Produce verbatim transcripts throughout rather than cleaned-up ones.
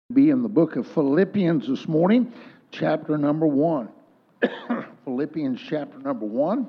Be in the book of Philippians this morning, chapter number one. Philippians chapter number one.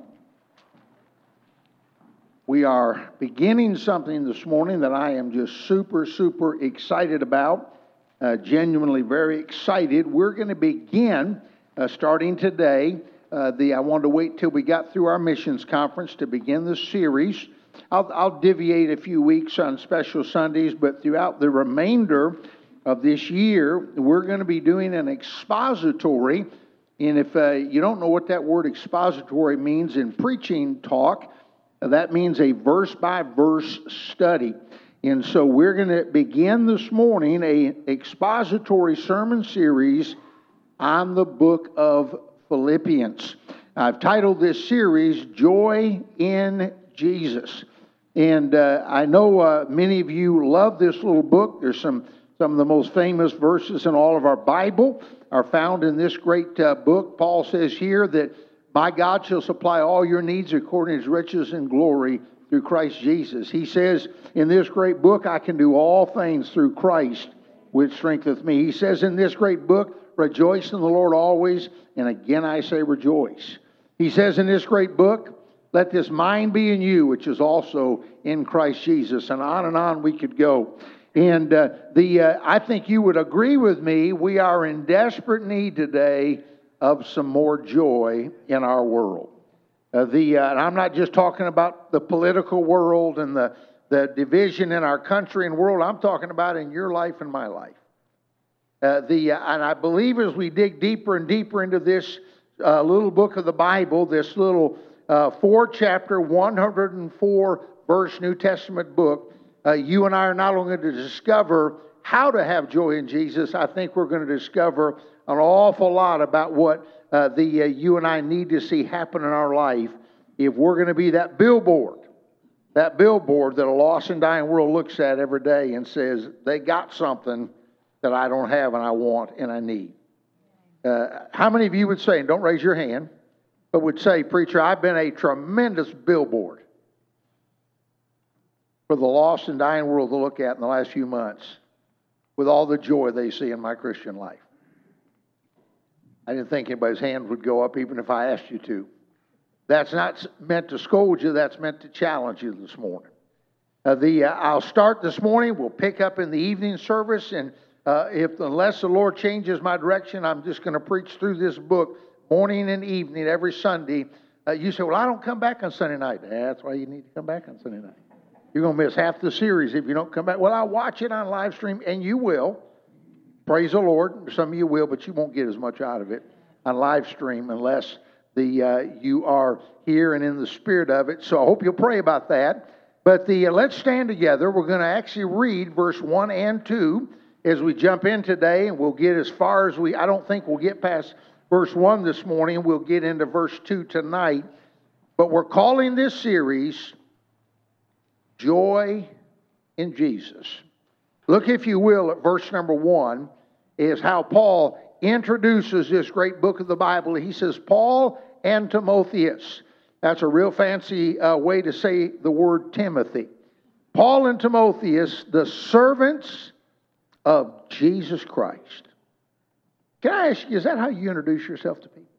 We are beginning something this morning that I am just super, super excited about, uh, genuinely very excited. We're going to begin uh, starting today. Uh, the I wanted to wait till we got through our missions conference to begin this series. I'll, I'll deviate a few weeks on special Sundays, but throughout the remainder of this year, we're going to be doing an expository. And if uh, you don't know what that word expository means in preaching talk, uh, that means a verse-by-verse study. And so we're going to begin this morning a expository sermon series on the book of Philippians. I've titled this series, Joy in Jesus. And uh, I know uh, many of you love this little book. There's some Some of the most famous verses in all of our Bible are found in this great uh, book. Paul says here that my God shall supply all your needs according to his riches and glory through Christ Jesus. He says in this great book, I can do all things through Christ, which strengtheneth me. He says in this great book, rejoice in the Lord always, and again I say rejoice. He says in this great book, let this mind be in you, which is also in Christ Jesus. And on and on we could go. And uh, the uh, I think you would agree with me, we are in desperate need today of some more joy in our world. Uh, the uh, and I'm not just talking about the political world and the, the division in our country and world. I'm talking about in your life and my life. Uh, the uh, and I believe as we dig deeper and deeper into this uh, little book of the Bible, this little uh, four-chapter, one hundred four verse New Testament book, Uh, you and I are not only going to discover how to have joy in Jesus, I think we're going to discover an awful lot about what uh, the uh, you and I need to see happen in our life if we're going to be that billboard, that billboard that a lost and dying world looks at every day and says, they got something that I don't have and I want and I need. Uh, how many of you would say, and don't raise your hand, but would say, preacher, I've been a tremendous billboard for the lost and dying world to look at in the last few months with all the joy they see in my Christian life? I didn't think anybody's hand would go up even if I asked you to. That's not meant to scold you. That's meant to challenge you this morning. Uh, the uh, I'll start this morning. We'll pick up in the evening service. And uh, if unless the Lord changes my direction, I'm just going to preach through this book morning and evening every Sunday. Uh, you say, well, I don't come back on Sunday night. That's why you need to come back on Sunday night. You're going to miss half the series if you don't come back. Well, I'll watch it on live stream, and you will. Praise the Lord. Some of you will, but you won't get as much out of it on live stream unless the uh, you are here and in the spirit of it. So I hope you'll pray about that. But the uh, let's stand together. We're going to actually read verse one and two as we jump in today, and we'll get as far as we, I don't think we'll get past verse one this morning. We'll get into verse two tonight. But we're calling this series Joy in Jesus. Look, if you will, at verse number one, is how Paul introduces this great book of the Bible. He says, Paul and Timotheus. That's a real fancy uh, way to say the word Timothy. Paul and Timotheus, the servants of Jesus Christ. Can I ask you, is that how you introduce yourself to people?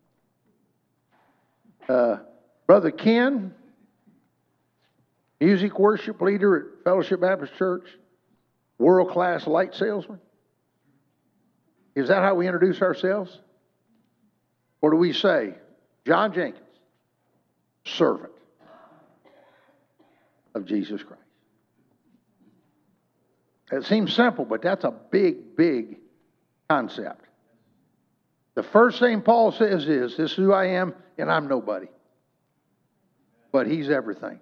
Uh, Brother Ken, music worship leader at Fellowship Baptist Church, world-class light salesman. Is that how we introduce ourselves? Or do we say, John Jenkins, servant of Jesus Christ? It seems simple, but that's a big, big concept. The first thing Paul says is, this is who I am, and I'm nobody. But he's everything.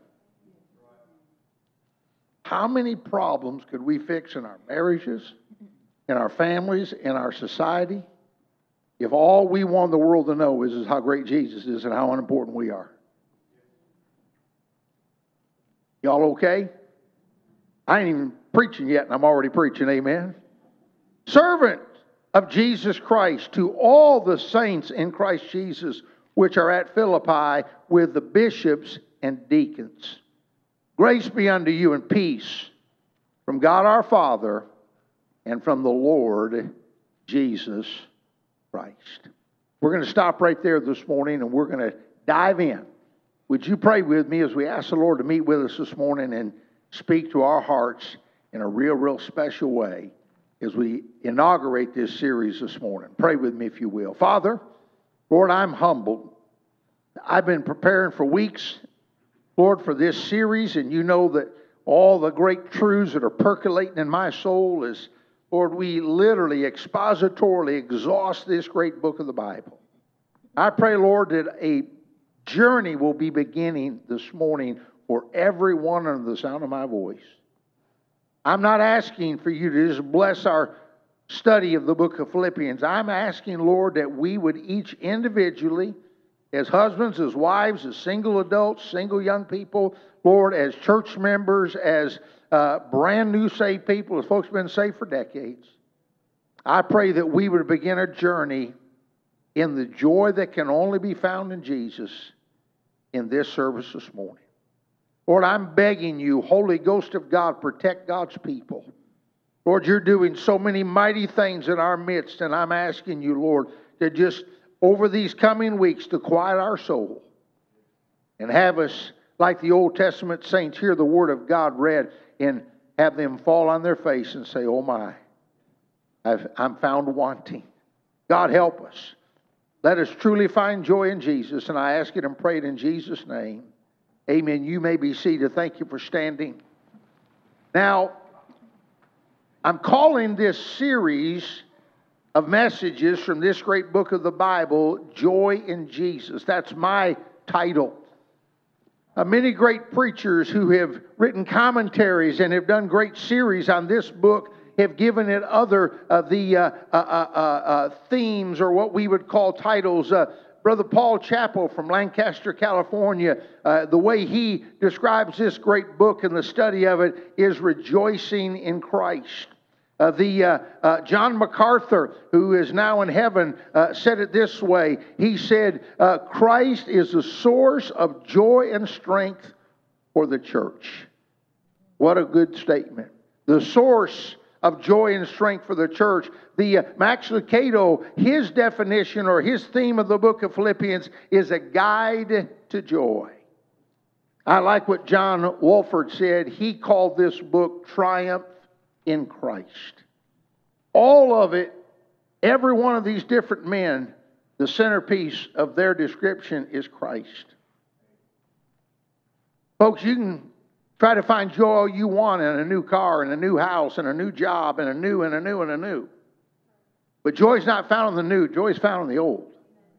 How many problems could we fix in our marriages, in our families, in our society, if all we want the world to know is, is how great Jesus is and how unimportant we are? Y'all okay? I ain't even preaching yet, and I'm already preaching, amen? Servant of Jesus Christ to all the saints in Christ Jesus, which are at Philippi, with the bishops and deacons. Grace be unto you and peace from God our Father and from the Lord Jesus Christ. We're going to stop right there this morning, and we're going to dive in. Would you pray with me as we ask the Lord to meet with us this morning and speak to our hearts in a real, real special way as we inaugurate this series this morning? Pray with me if you will. Father, Lord, I'm humbled. I've been preparing for weeks, Lord, for this series, and you know that all the great truths that are percolating in my soul is, Lord, we literally expositorily exhaust this great book of the Bible. I pray, Lord, that a journey will be beginning this morning for everyone under the sound of my voice. I'm not asking for you to just bless our study of the book of Philippians. I'm asking, Lord, that we would each individually, as husbands, as wives, as single adults, single young people, Lord, as church members, as uh, brand new saved people, as folks have been saved for decades, I pray that we would begin a journey in the joy that can only be found in Jesus in this service this morning. Lord, I'm begging you, Holy Ghost of God, protect God's people. Lord, you're doing so many mighty things in our midst, and I'm asking you, Lord, to just over these coming weeks to quiet our soul and have us, like the Old Testament saints, hear the Word of God read and have them fall on their face and say, oh my, I've, I'm found wanting. God, help us. Let us truly find joy in Jesus, and I ask it and pray it in Jesus' name. Amen. You may be seated. Thank you for standing. Now, I'm calling this series of messages from this great book of the Bible, Joy in Jesus. That's my title. Uh, many great preachers who have written commentaries and have done great series on this book have given it other uh, the uh, uh, uh, uh, themes, or what we would call titles. Uh, Brother Paul Chappell from Lancaster, California, uh, the way he describes this great book and the study of it is rejoicing in Christ. Uh, the uh, uh, John MacArthur, who is now in heaven, uh, said it this way. He said, uh, Christ is the source of joy and strength for the church. What a good statement. The source of joy and strength for the church. The uh, Max Lucado, his definition or his theme of the book of Philippians is a guide to joy. I like what John Wolford said. He called this book Triumph in Christ. All of it, every one of these different men, the centerpiece of their description is Christ. Folks, you can try to find joy all you want in a new car, and a new house, and a new job, and a new, and a new, and a new. But joy is not found in the new. Joy is found in the old.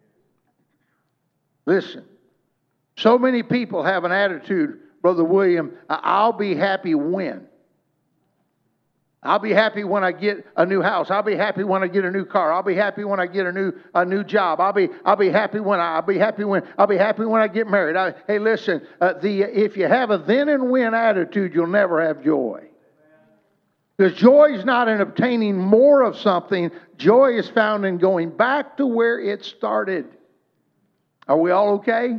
Listen, so many people have an attitude, Brother William, I'll be happy when. I'll be happy when I get a new house. I'll be happy when I get a new car. I'll be happy when I get a new a new job. I'll be I'll be happy when I, I'll be happy when I'll be happy when I get married. I, hey, listen, uh, the if you have a then and when attitude, you'll never have joy. Because joy is not in obtaining more of something. Joy is found in going back to where it started. Are we all okay?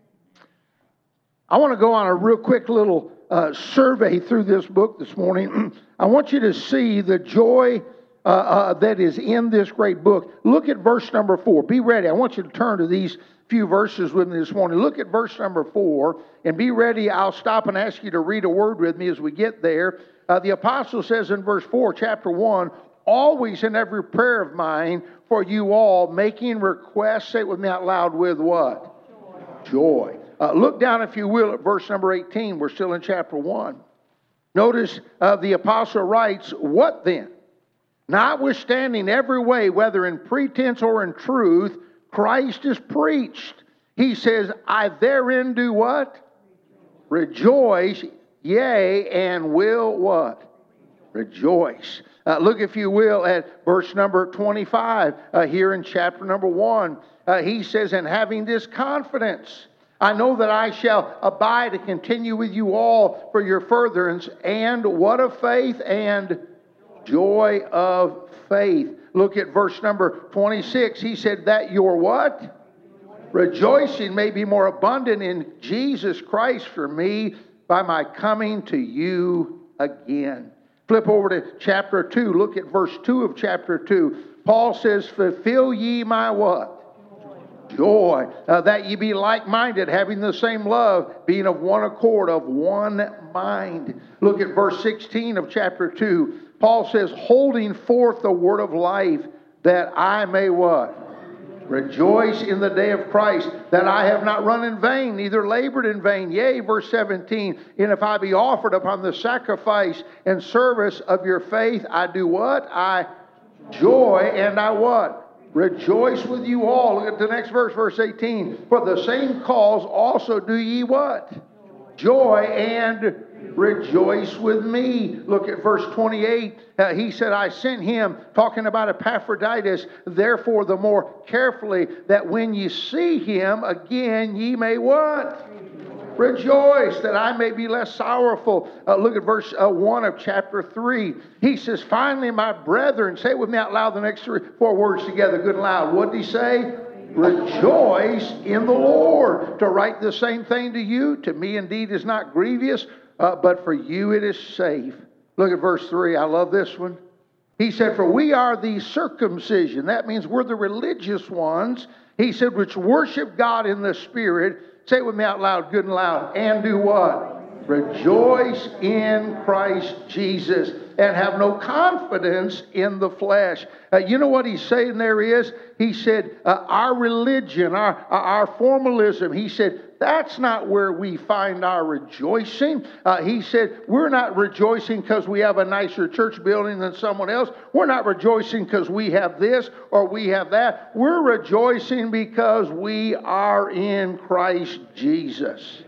I want to go on a real quick little uh, survey through this book this morning. I want you to see the joy uh, uh, that is in this great book. Look at verse number four. Be ready. I want you to turn to these few verses with me this morning. Look at verse number four and be ready. I'll stop and ask you to read a word with me as we get there. Uh, the apostle says in verse four, chapter one, always in every prayer of mine for you all, making requests, say it with me out loud, with what? Joy. Joy. Uh, look down, if you will, at verse number eighteen. We're still in chapter one. Notice uh, the apostle writes, what then? Notwithstanding every way, whether in pretense or in truth, Christ is preached. He says, I therein do what? Rejoice, yea, and will what? Rejoice. Uh, look, if you will, at verse number twenty-five uh, here in chapter number one. Uh, he says, and having this confidence, I know that I shall abide and continue with you all for your furtherance, and what of faith and joy of faith. Look at verse number twenty-six. He said that your what? Rejoicing may be more abundant in Jesus Christ for me by my coming to you again. Flip over to chapter two. Look at verse two of chapter two. Paul says, fulfill ye my what? Joy. Uh, that ye be like-minded, having the same love, being of one accord, of one mind. Look at verse sixteen of chapter two. Paul says, holding forth the word of life, that I may what? Rejoice in the day of Christ, that I have not run in vain, neither labored in vain. Yea, verse seventeen, and if I be offered upon the sacrifice and service of your faith, I do what? I joy, and I what? Rejoice with you all. Look at the next verse, verse eighteen. For the same cause also do ye what? Joy and rejoice with me. Look at verse twenty-eight. Uh, he said, I sent him, talking about Epaphroditus, therefore the more carefully, that when ye see him again, ye may what? Rejoice, that I may be less sorrowful. Uh, look at verse uh, one of chapter three. He says, finally, my brethren, say it with me out loud the next three, four words together, good and loud. What did he say? Rejoice in the Lord. To write the same thing to you, to me indeed is not grievous, uh, but for you it is safe. Look at verse three. I love this one. He said, for we are the circumcision. That means we're the religious ones. He said, which worship God in the Spirit. Say it with me out loud, good and loud. And do what? Rejoice in Christ Jesus. And have no confidence in the flesh. Uh, you know what he's saying there is? He said, uh, our religion, our, our formalism, he said, that's not where we find our rejoicing. Uh, he said, we're not rejoicing because we have a nicer church building than someone else. We're not rejoicing because we have this or we have that. We're rejoicing because we are in Christ Jesus.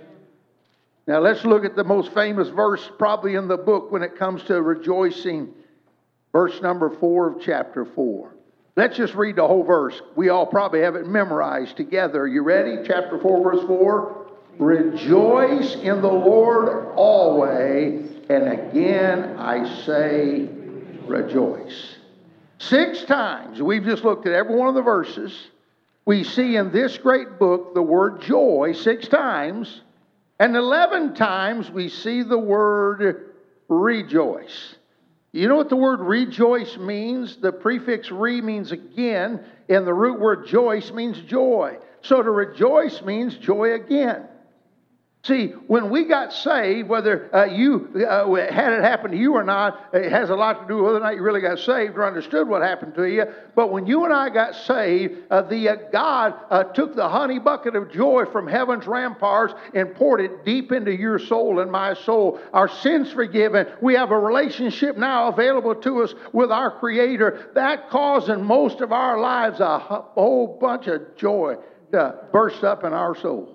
Now let's look at the most famous verse probably in the book when it comes to rejoicing. Verse number four of chapter four. Let's just read the whole verse. We all probably have it memorized together. You ready? Chapter four, verse four. Rejoice in the Lord always, and again I say rejoice. Six times, we've just looked at every one of the verses. We see in this great book the word joy six times. And eleven times we see the word rejoice. You know what the word rejoice means? The prefix re means again, and the root word joyce means joy. So to rejoice means joy again. See, when we got saved, whether uh, you uh, had it happen to you or not, it has a lot to do with whether or not you really got saved or understood what happened to you. But when you and I got saved, uh, the uh, God uh, took the honey bucket of joy from heaven's ramparts and poured it deep into your soul and my soul. Our sins forgiven. We have a relationship now available to us with our Creator. That caused in most of our lives a whole bunch of joy to burst up in our soul.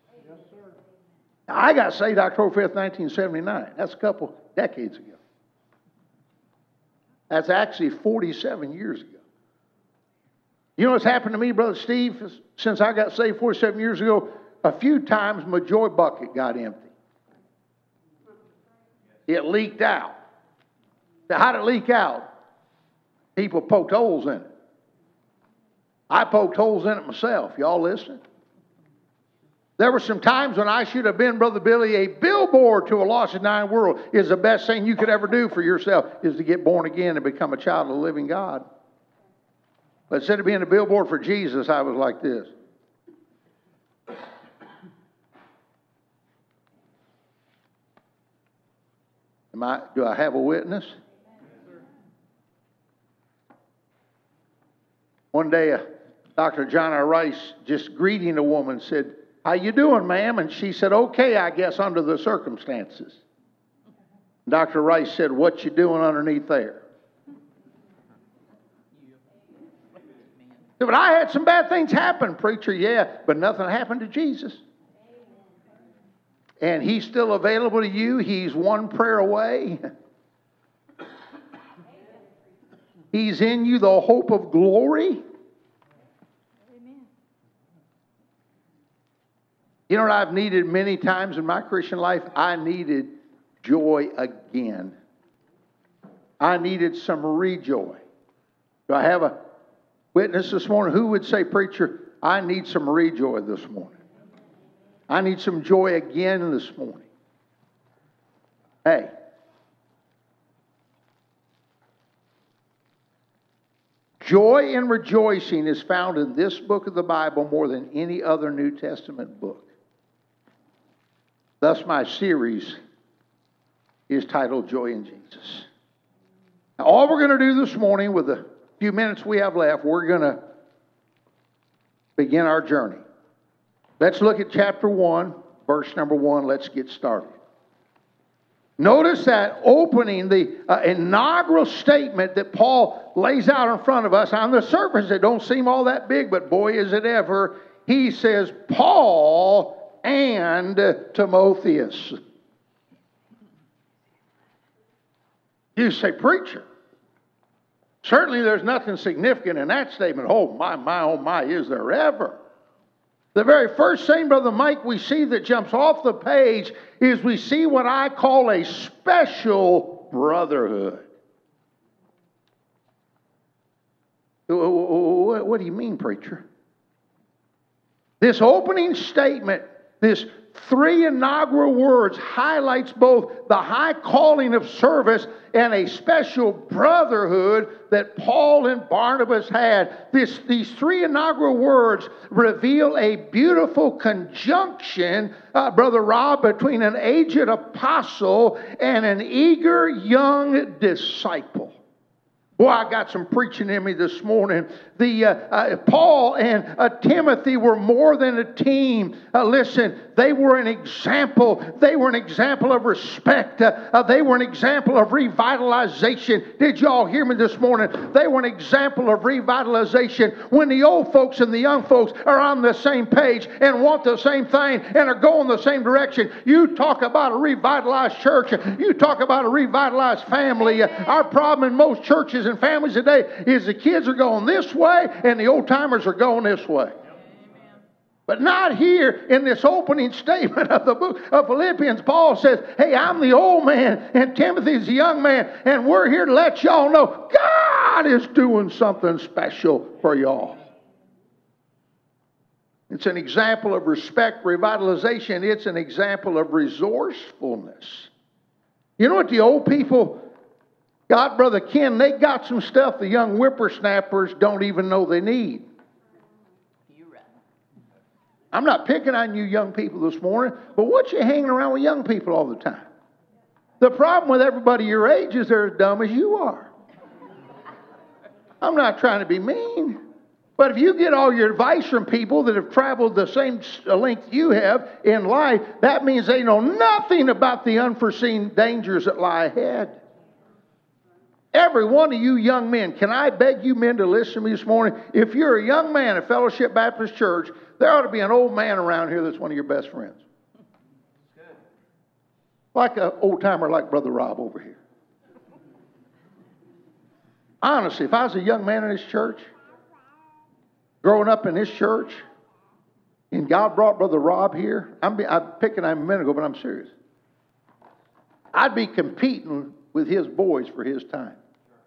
I got saved October fifth, nineteen seventy-nine. That's a couple decades ago. That's actually forty-seven years ago. You know what's happened to me, Brother Steve, since I got saved forty-seven years ago? A few times my joy bucket got empty. It leaked out. Now, how did it leak out? People poked holes in it. I poked holes in it myself. Y'all listening? There were some times when I should have been, Brother Billy, a billboard to a lost and dying world. Is the best thing you could ever do for yourself is to get born again and become a child of the living God. But instead of being a billboard for Jesus, I was like this. Am I, do I have a witness? One day, uh, Doctor John R. Rice, just greeting a woman, said, "How you doing, ma'am?" And she said, "Okay, I guess, under the circumstances." Doctor Rice said, "What you doing underneath there?" But I had some bad things happen, preacher, yeah, but nothing happened to Jesus. And He's still available to you. He's one prayer away. He's in you, the hope of glory. Amen. You know what I've needed many times in my Christian life? I needed joy again. I needed some rejoy. Do I have a witness this morning? Who would say, "Preacher, I need some rejoy this morning. I need some joy again this morning"? Hey, Joy and rejoicing is found in this book of the Bible more than any other New Testament book. Thus, my series is titled Joy in Jesus. Now, all we're going to do this morning, with the few minutes we have left, we're going to begin our journey. Let's look at chapter one, verse number one. Let's get started. Notice that opening, the uh, inaugural statement that Paul lays out in front of us. On the surface, it don't seem all that big, but boy, is it ever. He says, Paul and Timotheus. You say, preacher, certainly there's nothing significant in that statement. Oh, my, my, oh, my, is there ever? The very first thing, Brother Mike, we see that jumps off the page is we see what I call a special brotherhood. What do you mean, preacher? This opening statement, this three inaugural words, highlights both the high calling of service and a special brotherhood that Paul and Barnabas had. This, these three inaugural words reveal a beautiful conjunction, uh, Brother Rob, between an aged apostle and an eager young disciple. Boy, I got some preaching in me this morning. The uh, uh, Paul and uh, Timothy were more than a team. Uh, listen, they were an example. They were an example of respect. Uh, uh, they were an example of revitalization. Did y'all hear me this morning? They were an example of revitalization. When the old folks and the young folks are on the same page and want the same thing and are going the same direction, you talk about a revitalized church. You talk about a revitalized family. Uh, our problem in most churches and families today is the kids are going this way and the old timers are going this way. But not here in this opening statement of the book of Philippians. Paul says, hey, I'm the old man and Timothy's the young man, and we're here to let y'all know God is doing something special for y'all. It's an example of respect, revitalization. It's an example of resourcefulness. You know what the old people got, Brother Ken? They got some stuff the young whippersnappers don't even know they need. I'm not picking on you young people this morning, but what you hanging around with young people all the time? The problem with everybody your age is they're as dumb as you are. I'm not trying to be mean, but if you get all your advice from people that have traveled the same length you have in life, that means they know nothing about the unforeseen dangers that lie ahead. Every one of you young men, can I beg you men to listen to me this morning? If you're a young man at Fellowship Baptist Church, there ought to be an old man around here that's one of your best friends. Like an old timer like Brother Rob over here. Honestly, if I was a young man in this church, growing up in this church, and God brought Brother Rob here, I'm, be, I'm picking on him a minute ago, but I'm serious. I'd be competing with his boys for his time.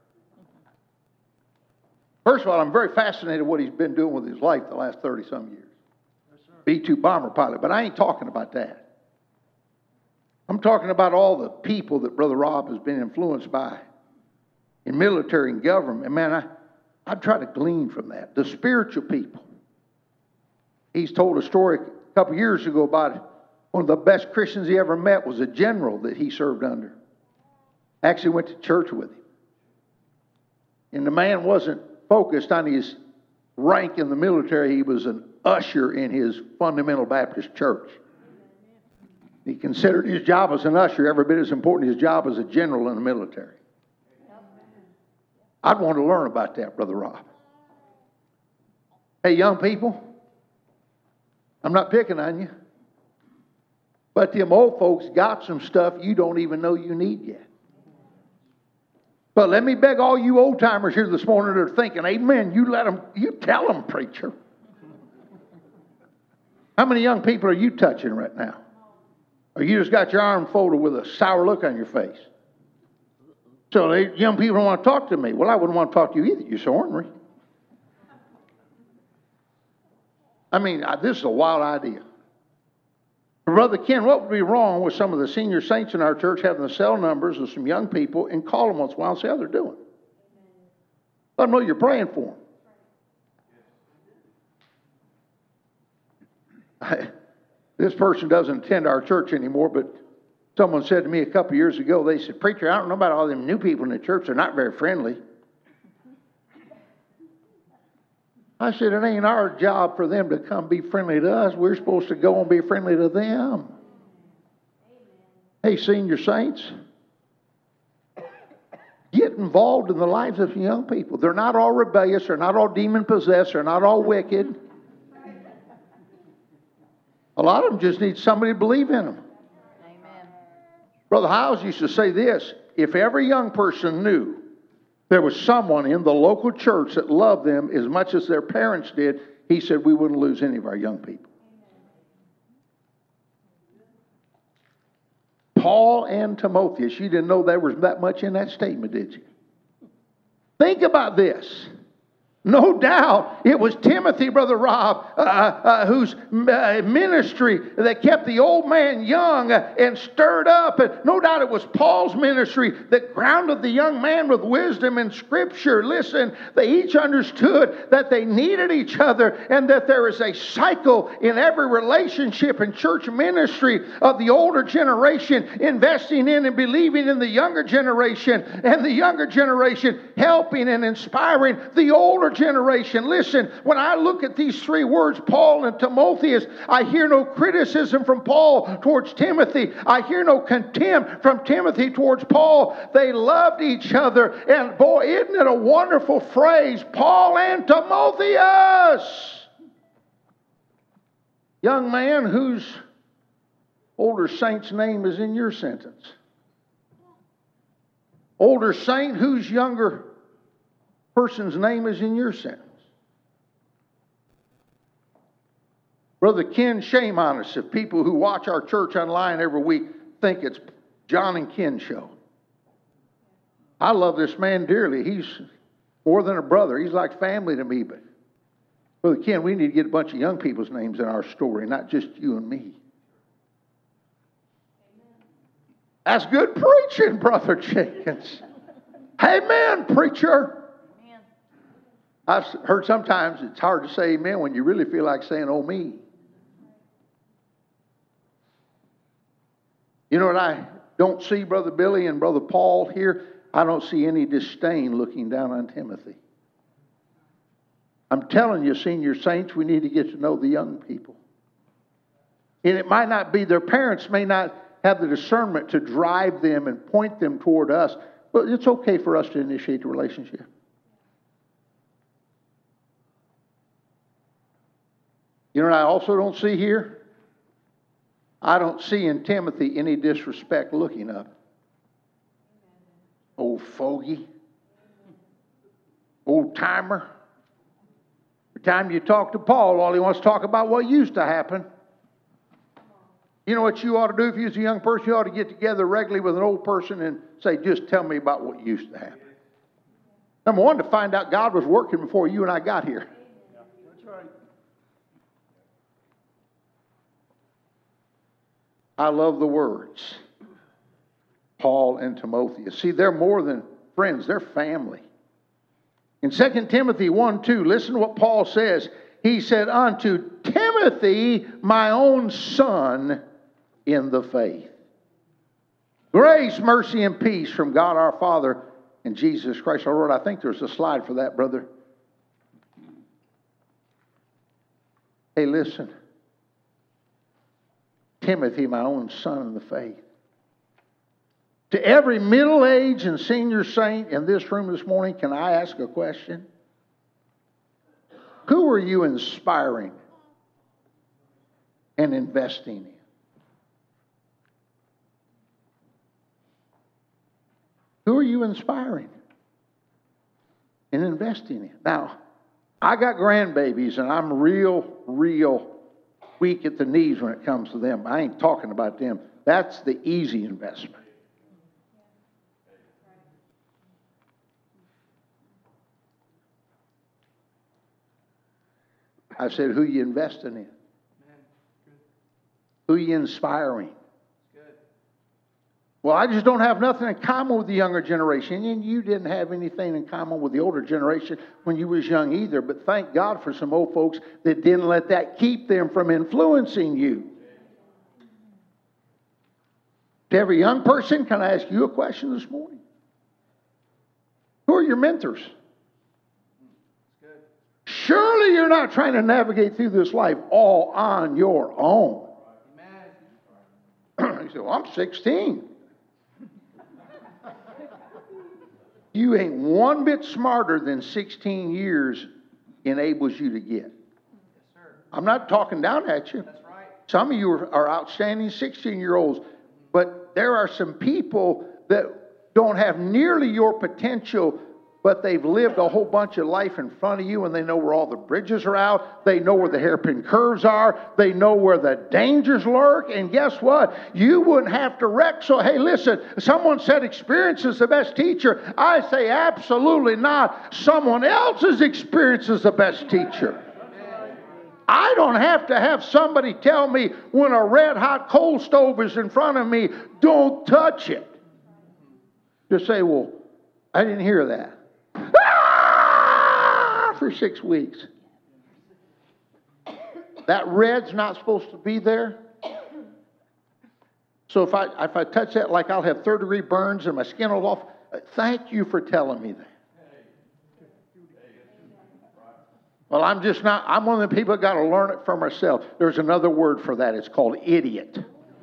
First of all, I'm very fascinated with what he's been doing with his life the last thirty-some years. B two bomber pilot, but I ain't talking about that. I'm talking about all the people that Brother Rob has been influenced by in military and government. And man, I, I try to glean from that. The spiritual people. He's told a story a couple years ago about one of the best Christians he ever met was a general that he served under. Actually went to church with him. And the man wasn't focused on his rank in the military. He was an usher in his fundamental Baptist church. He considered his job as an usher every bit as important as his job as a general in the military. I'd want to learn about that, Brother Rob. Hey, young people, I'm not picking on you, but them old folks got some stuff you don't even know you need yet. But let me beg all you old timers here this morning that are thinking, amen, you let them, you tell them, preacher. How many young people are you touching right now? Or you just got your arm folded with a sour look on your face? So they, young people don't want to talk to me. Well, I wouldn't want to talk to you either, you so ornery. I mean, this is a wild idea. Brother Ken, what would be wrong with some of the senior saints in our church having the cell numbers of some young people and call them once in a while and see how they're doing? Let them know you're praying for them. This person doesn't attend our church anymore, but someone said to me a couple years ago, they said, "Preacher, I don't know about all them new people in the church. They're not very friendly." I said, it ain't our job for them to come be friendly to us. We're supposed to go and be friendly to them. Hey, senior saints, get involved in the lives of young people. They're not all rebellious. They're not all demon-possessed. They're not all wicked. A lot of them just need somebody to believe in them. Amen. Brother Hiles used to say this: if every young person knew there was someone in the local church that loved them as much as their parents did, he said we wouldn't lose any of our young people. Paul and Timotheus, you didn't know there was that much in that statement, did you? Think about this. No doubt it was Timothy, Brother Rob, uh, uh, whose uh, ministry that kept the old man young uh, and stirred up. And no doubt it was Paul's ministry that grounded the young man with wisdom and Scripture. Listen, they each understood that they needed each other and that there is a cycle in every relationship and church ministry of the older generation investing in and believing in the younger generation, and the younger generation helping and inspiring the older generation. Listen, when I look at these three words, Paul and Timotheus, I hear no criticism from Paul towards Timothy. I hear no contempt from Timothy towards Paul. They loved each other. And boy, isn't it a wonderful phrase? Paul and Timotheus. Young man, whose older saint's name is in your sentence? Older saint, whose younger person's name is in your sentence? Brother Ken, shame on us if people who watch our church online every week think it's John and Ken show. I love this man dearly. He's more than a brother. He's like family to me. But Brother Ken, we need to get a bunch of young people's names in our story, not just you and me. That's good preaching, Brother Jenkins. Amen, preacher. I've heard sometimes it's hard to say amen when you really feel like saying, oh, me. You know what I don't see, Brother Billy and Brother Paul here? I don't see any disdain looking down on Timothy. I'm telling you, senior saints, we need to get to know the young people. And it might not be, their parents may not have the discernment to drive them and point them toward us, but it's okay for us to initiate the relationship. You know what I also don't see here? I don't see in Timothy any disrespect looking up. Old fogey. Old timer. Every time you talk to Paul, all he wants to talk about what used to happen. You know what you ought to do if you was a young person? You ought to get together regularly with an old person and say, just tell me about what used to happen. Number one, to find out God was working before you and I got here. That's right. I love the words. Paul and Timotheus. See, they're more than friends. They're family. In Second Timothy one two, listen to what Paul says. He said, unto Timothy, my own son in the faith. Grace, mercy, and peace from God our Father and Jesus Christ our Lord. I think there's a slide for that, brother. Hey, listen. Timothy, my own son in the faith. To every middle-aged and senior saint in this room this morning, can I ask a question? Who are you inspiring and investing in? Who are you inspiring and investing in? Now, I got grandbabies, and I'm real, real weak at the knees when it comes to them. I ain't talking about them. That's the easy investment. I said, who you investing in? Who you inspiring? Well, I just don't have nothing in common with the younger generation. And you didn't have anything in common with the older generation when you was young either. But thank God for some old folks that didn't let that keep them from influencing you. To every young person, can I ask you a question this morning? Who are your mentors? Surely you're not trying to navigate through this life all on your own. You say, well, I'm sixteen. You ain't one bit smarter than sixteen years enables you to get. I'm not talking down at you. Some of you are, are outstanding sixteen-year-olds, but there are some people that don't have nearly your potential, but they've lived a whole bunch of life in front of you, and they know where all the bridges are out. They know where the hairpin curves are. They know where the dangers lurk. And guess what? You wouldn't have to wreck. So, hey, listen, someone said experience is the best teacher. I say absolutely not. Someone else's experience is the best teacher. I don't have to have somebody tell me when a red-hot coal stove is in front of me, don't touch it. Just say, well, I didn't hear that. Ah! For six weeks. That red's not supposed to be there. So if I if I touch that, like I'll have third degree burns and my skin will off. Thank you for telling me that. Well, I'm just not, I'm one of the people that got to learn it for myself. There's another word for that. It's called idiot.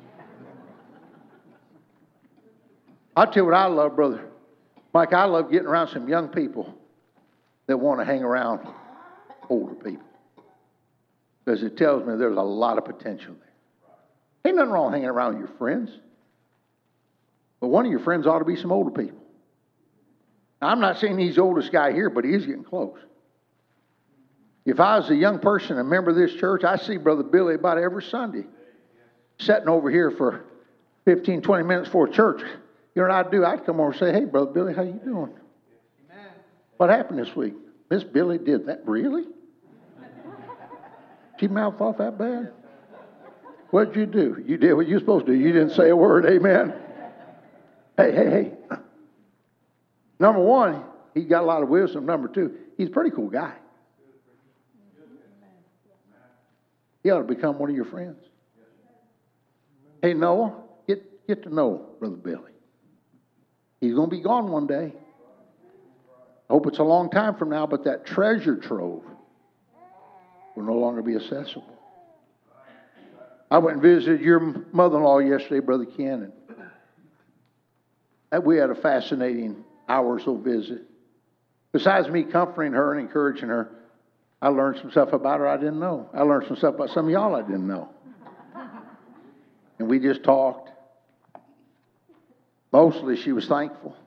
I'll tell you what I love, brother. Mike, I love getting around some young people that want to hang around older people. Because it tells me there's a lot of potential there. Ain't nothing wrong hanging around with your friends. But one of your friends ought to be some older people. Now, I'm not saying he's the oldest guy here, but he is getting close. If I was a young person, a member of this church, I see Brother Billy about every Sunday sitting over here for fifteen, twenty minutes before church. You know what I'd do? I'd come over and say, hey, Brother Billy, how you doing? Amen. What happened this week? Miss Billy did that. Really? She mouthed off that bad? What'd you do? You did what you were supposed to do. You didn't say a word. Amen. Hey, hey, hey. Number one, he got a lot of wisdom. Number two, he's a pretty cool guy. He ought to become one of your friends. Hey, Noah, get, get to know Brother Billy. He's going to be gone one day. I hope it's a long time from now, but that treasure trove will no longer be accessible. I went and visited your mother-in-law yesterday, Brother Ken, and we had a fascinating hour or so visit. Besides me comforting her and encouraging her, I learned some stuff about her I didn't know. I learned some stuff about some of y'all I didn't know. And we just talked. Mostly she was thankful.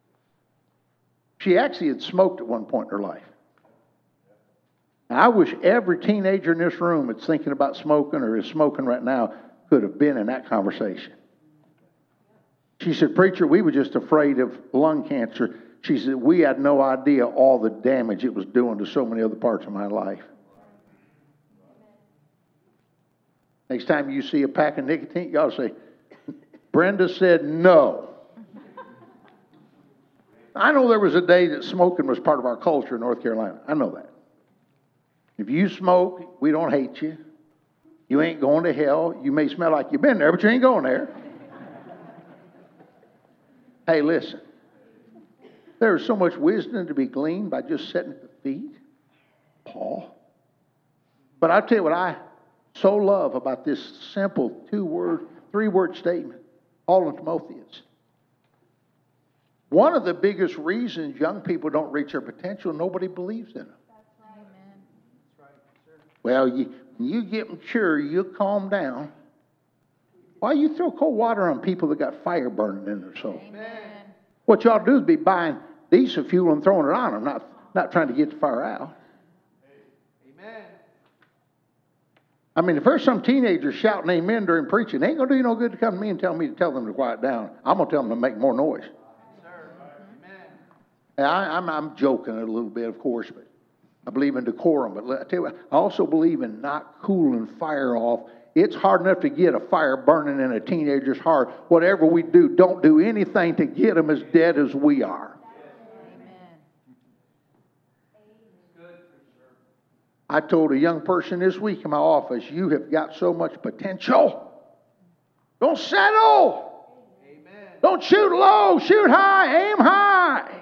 She actually had smoked at one point in her life. Now, I wish every teenager in this room that's thinking about smoking or is smoking right now could have been in that conversation. She said, preacher, we were just afraid of lung cancer. She said, we had no idea all the damage it was doing to so many other parts of my life. Next time you see a pack of nicotine, you ought to say, Brenda said no. I know there was a day that smoking was part of our culture in North Carolina. I know that. If you smoke, we don't hate you. You ain't going to hell. You may smell like you've been there, but you ain't going there. Hey, listen. There is so much wisdom to be gleaned by just sitting at the feet. Paul. But I'll tell you what I so love about this simple two-word, three-word statement. Paul and Timotheus. One of the biggest reasons young people don't reach their potential, nobody believes in them. Well, you, when you get mature, you calm down. Why you throw cold water on people that got fire burning in their soul? Amen. What you ought to do is be buying diesel fuel and throwing it on them, not, not trying to get the fire out. Amen. I mean, if there's some teenagers shouting amen during preaching, it ain't going to do you no good to come to me and tell me to tell them to quiet down. I'm going to tell them to make more noise. Yes, sir. Amen. I, I'm, I'm joking a little bit, of course, but I believe in decorum. But I tell you what, I also believe in not cooling fire off it's hard enough to get a fire burning in a teenager's heart. Whatever we do, don't do anything to get them as dead as we are. I told a young person this week in my office, you have got so much potential. Don't settle. Amen. Don't shoot low, shoot high, aim high.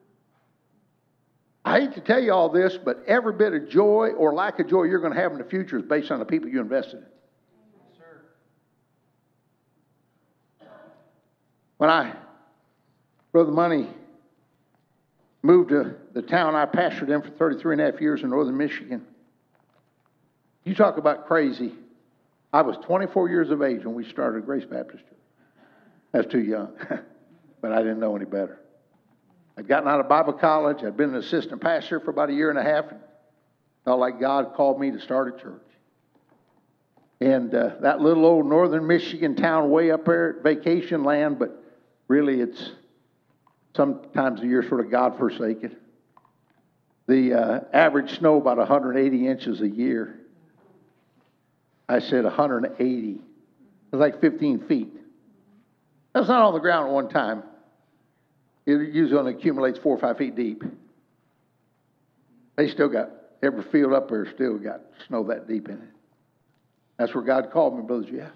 I hate to tell you all this, but every bit of joy or lack of joy you're going to have in the future is based on the people you invested in. Yes, sir. When I, Brother Money, moved to the town I pastored in for thirty-three and a half years in northern Michigan, you talk about crazy. I was twenty-four years of age when we started Grace Baptist Church. That's too young, but I didn't know any better. I'd gotten out of Bible college. I'd been an assistant pastor for about a year and a half. Felt like God called me to start a church. And uh, that little old northern Michigan town way up there at vacation land, but really it's sometimes a year sort of God-forsaken. The uh, average snow about one hundred eighty inches a year. I said one hundred eighty. It was like fifteen feet. That's not on the ground at one time. It usually only accumulates four or five feet deep. They still got, every field up there still got snow that deep in it. That's where God called me, Brother Jeff.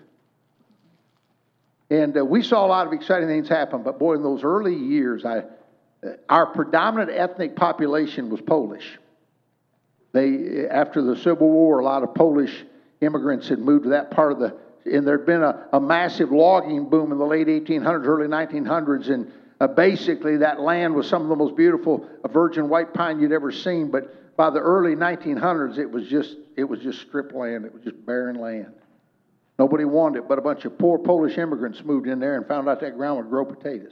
And uh, we saw a lot of exciting things happen, but boy, in those early years, I, uh, our predominant ethnic population was Polish. They, after the Civil War, a lot of Polish immigrants had moved to that part of the, and there'd been a, a massive logging boom in the late eighteen hundreds, early nineteen hundreds, and uh, basically that land was some of the most beautiful virgin white pine you'd ever seen. But by the early nineteen hundreds, it was just it was just strip land. It was just barren land. Nobody wanted it, but a bunch of poor Polish immigrants moved in there and found out that ground would grow potatoes.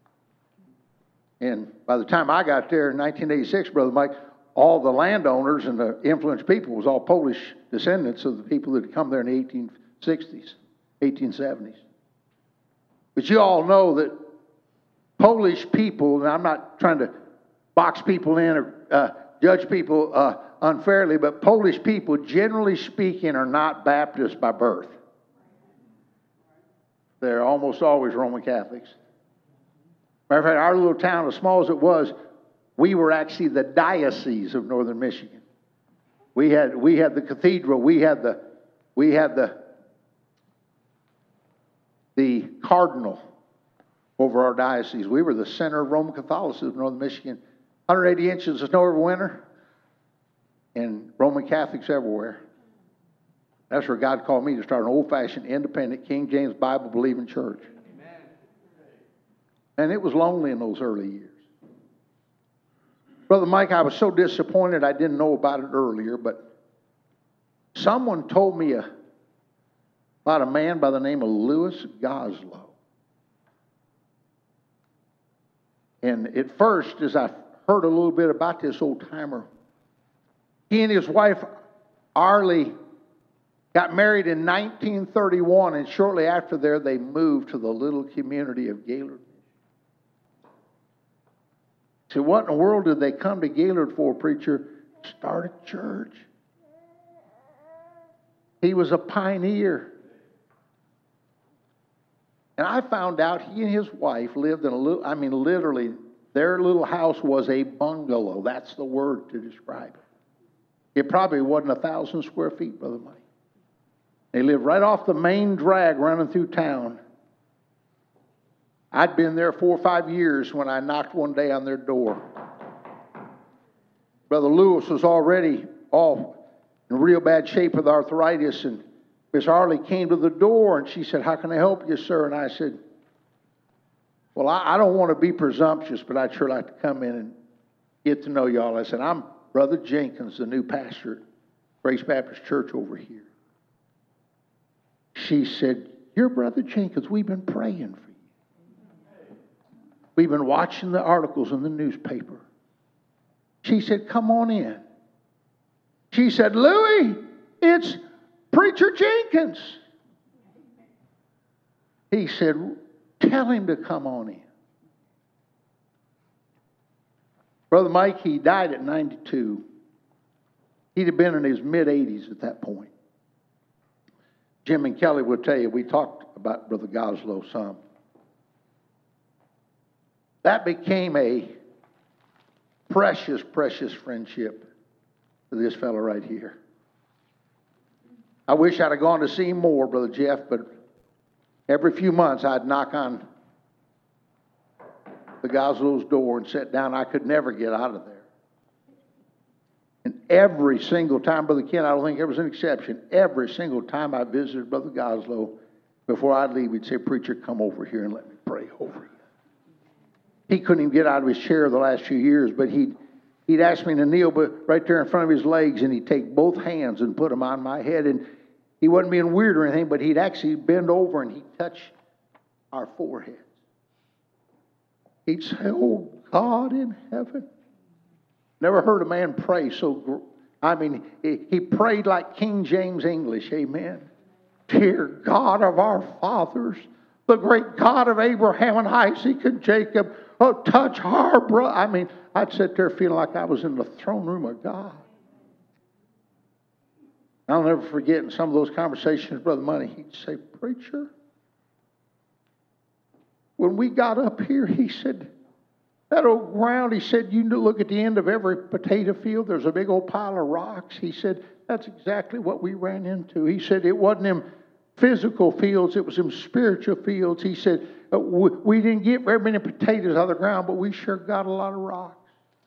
And by the time I got there in nineteen eighty-six, Brother Mike, all the landowners and the influenced people was all Polish descendants of the people that had come there in the eighteen sixties, eighteen seventies. But you all know that Polish people, and I'm not trying to box people in or uh, judge people uh, unfairly, but Polish people, generally speaking, are not Baptists by birth. They're almost always Roman Catholics. Matter of fact, our little town, as small as it was, we were actually the diocese of northern Michigan. We had we had the cathedral, we had the we had the the cardinal over our diocese. We were the center of Roman Catholicism in northern Michigan. one hundred eighty inches of snow every winter, and Roman Catholics everywhere. That's where God called me to start an old-fashioned, independent, King James Bible-believing church. Amen. And it was lonely in those early years. Brother Mike, I was so disappointed I didn't know about it earlier, but someone told me a, about a man by the name of Louis Goslow. And at first, as I heard a little bit about this old-timer, he and his wife, Arlie, got married in nineteen thirty-one, and shortly after there, they moved to the little community of Gaylord. So what in the world did they come to Gaylord for, preacher? Start a church. He was a pioneer. And I found out he and his wife lived in a little, I mean, literally, their little house was a bungalow. That's the word to describe it. It probably wasn't a thousand square feet, Brother Mike. They lived right off the main drag running through town. I'd been there four or five years when I knocked one day on their door. Brother Lewis was already all in real bad shape with arthritis, and Miss Arlie came to the door and she said, "How can I help you, sir?" And I said, "Well, I, I don't want to be presumptuous, but I'd sure like to come in and get to know y'all." I said, "I'm Brother Jenkins, the new pastor at Grace Baptist Church over here." She said, "You're Brother Jenkins. We've been praying for you. We've been watching the articles in the newspaper." She said, "Come on in." She said, "Louis, it's Preacher Jenkins." He said, "Tell him to come on in." Brother Mike, he died at ninety-two. He'd have been in his mid-eighties at that point. Jim and Kelly will tell you, we talked about Brother Goslow some. That became a precious, precious friendship to this fellow right here. I wish I'd have gone to see him more, Brother Jeff, but every few months I'd knock on the Goslow's door and sit down. I could never get out of there. And every single time, Brother Ken, I don't think there was an exception, every single time I visited Brother Goslow, before I'd leave, he'd say, "Preacher, come over here and let me pray over you." He couldn't even get out of his chair the last few years, but he'd, he'd ask me to kneel right there in front of his legs, and he'd take both hands and put them on my head. And he wasn't being weird or anything, but he'd actually bend over and he'd touch our foreheads. He'd say, "Oh, God in heaven." Never heard a man pray so, gr- I mean, he, he prayed like King James English, amen. "Dear God of our fathers, the great God of Abraham and Isaac and Jacob, oh, touch our brother." I mean, I'd sit there feeling like I was in the throne room of God. I'll never forget in some of those conversations, Brother Money, he'd say, "Preacher, when we got up here," he said, "that old ground," he said, "you look at the end of every potato field, there's a big old pile of rocks." He said, "That's exactly what we ran into." He said, "It wasn't them physical fields, it was them spiritual fields." He said, uh, we, "we didn't get very many potatoes out of the ground, but we sure got a lot of rocks."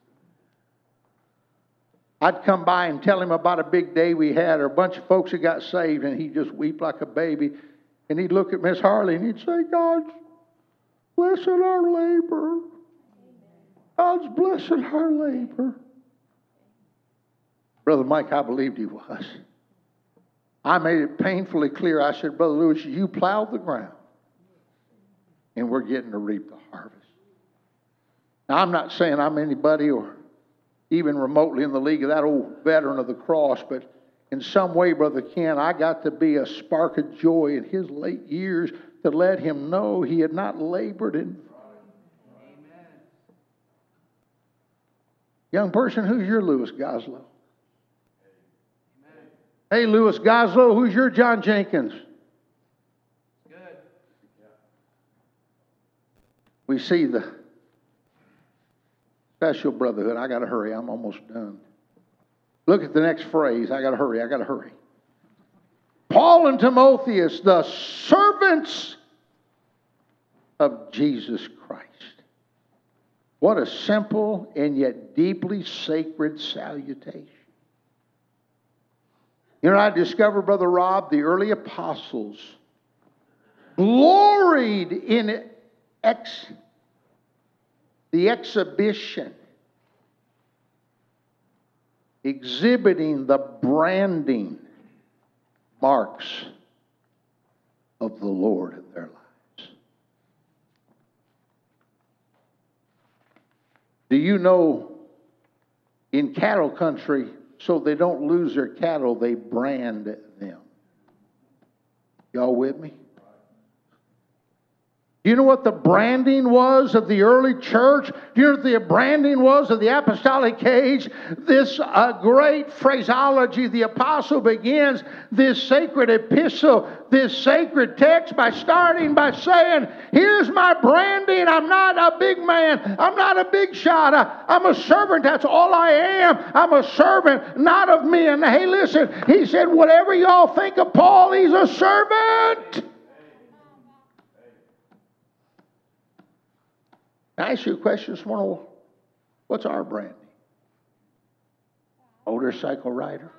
I'd come by and tell him about a big day we had, or a bunch of folks that got saved, and he'd just weep like a baby. And he'd look at Miss Harley and he'd say, "God's blessing our labor. God's blessing our labor." Brother Mike, I believed he was. I made it painfully clear. I said, "Brother Lewis, you plowed the ground, and we're getting to reap the harvest." Now, I'm not saying I'm anybody or even remotely in the league of that old veteran of the cross, but in some way, Brother Ken, I got to be a spark of joy in his late years to let him know he had not labored in. Amen. Young person, who's your Lewis Goslow? Amen. Hey, Lewis Goslow, who's your John Jenkins? Good. We see the special brotherhood. I got to hurry. I'm almost done. Look at the next phrase. I got to hurry. I got to hurry. Paul and Timotheus, the servants of Jesus Christ. What a simple and yet deeply sacred salutation. You know, I discovered, Brother Rob, the early apostles gloried in ex, the exhibition, exhibiting the branding marks of the Lord in their lives. Do you know, in cattle country, so they don't lose their cattle, they brand them. Y'all with me? Do you know what the branding was of the early church? Do you know what the branding was of the apostolic age? This uh, great phraseology, the apostle begins this sacred epistle, this sacred text by starting by saying, "Here's my branding. I'm not a big man. I'm not a big shot. I, I'm a servant. That's all I am. I'm a servant, not of men." Hey, listen, he said, whatever y'all think of Paul, he's a servant. I ask you a question this morning. What's our branding? Motorcycle rider?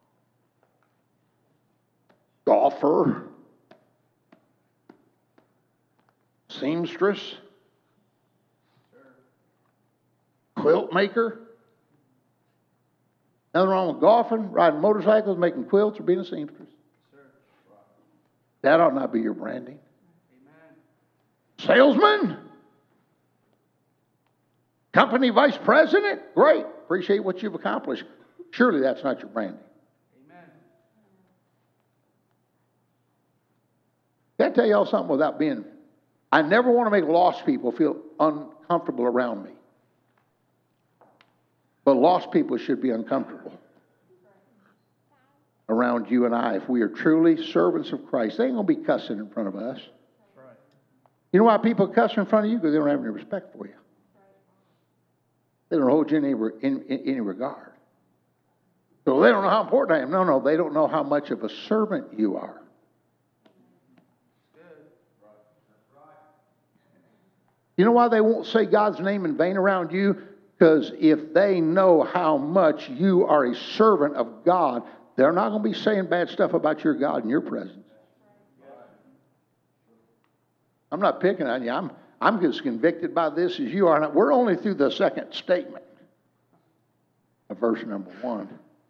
Golfer? Seamstress? Quilt maker? Nothing wrong with golfing, riding motorcycles, making quilts, or being a seamstress. That ought not be your branding. Salesman? Company vice president? Great. Appreciate what you've accomplished. Surely that's not your branding. Amen. Can I tell y'all something without being... I never want to make lost people feel uncomfortable around me. But lost people should be uncomfortable. around you and I, if we are truly servants of Christ, they ain't going to be cussing in front of us. Right. You know why people cuss in front of you? Because they don't have any respect for you. They don't hold you in any, in, in any regard. So they don't know how important I am. No, no, they don't know how much of a servant you are. You know why they won't say God's name in vain around you? Because if they know how much you are a servant of God, they're not going to be saying bad stuff about your God in your presence. I'm not picking on you. I'm, I'm as convicted by this as you are. We're only through the second statement of verse number one.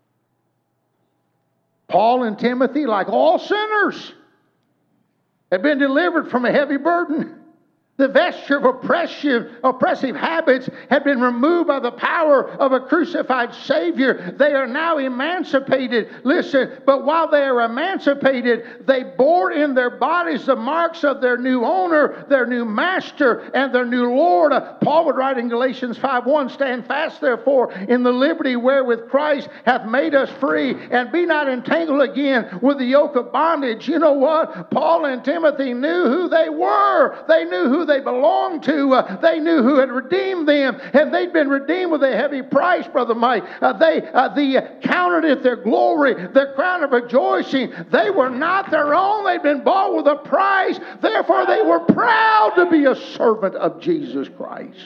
Paul and Timothy, like all sinners, have been delivered from a heavy burden. The vesture of oppressive, oppressive habits had been removed by the power of a crucified Savior. They are now emancipated. Listen, but while they are emancipated, they bore in their bodies the marks of their new owner, their new master, and their new Lord. Paul would write in Galatians five one, stand fast, therefore, in the liberty wherewith Christ hath made us free, and be not entangled again with the yoke of bondage. You know what? Paul and Timothy knew who they were. They knew who they belonged to. Uh, they knew who had redeemed them, and they'd been redeemed with a heavy price, Brother Mike. Uh, they uh, the, uh, counted it their glory, their crown of rejoicing. They were not their own. They'd been bought with a price. Therefore, they were proud to be a servant of Jesus Christ.